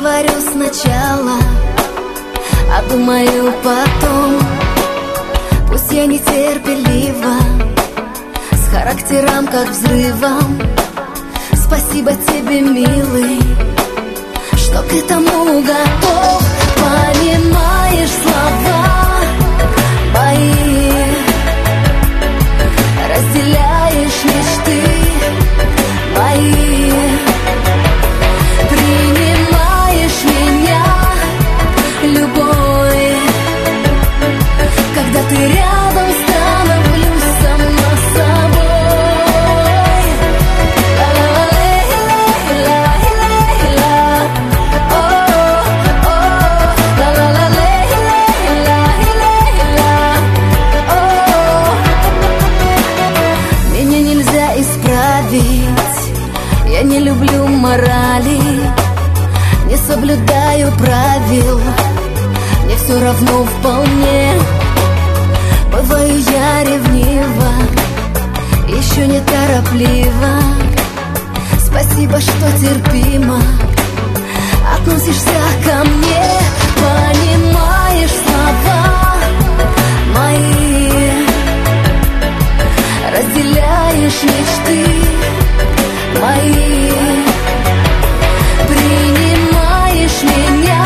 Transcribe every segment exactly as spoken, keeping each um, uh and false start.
говорю сначала, а думаю потом. Пусть я нетерпелива, с характером как взрывом. Спасибо тебе, милый, что к этому готов. Понимаешь слова мои, разделяешь мечты мои, принимаешь меня любой. Когда ты рядом, становлюсь сама собой. Меня нельзя исправить, я не люблю морали, не соблюдаю правил, мне все равно вполне. Бываю я ревнива, еще не тороплива. Спасибо, что терпимо относишься ко мне. Понимаешь слова мои, разделяешь мечты мои, принимаешь меня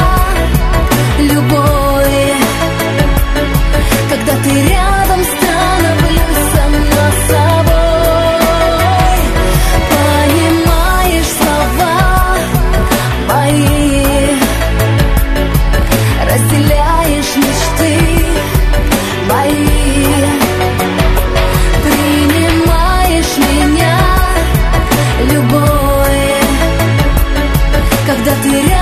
любой. Когда ты рядом, становлюсь сама собой. Понимаешь слова мои, разделяешь мечты мои, принимаешь меня любой. Когда ты рядом,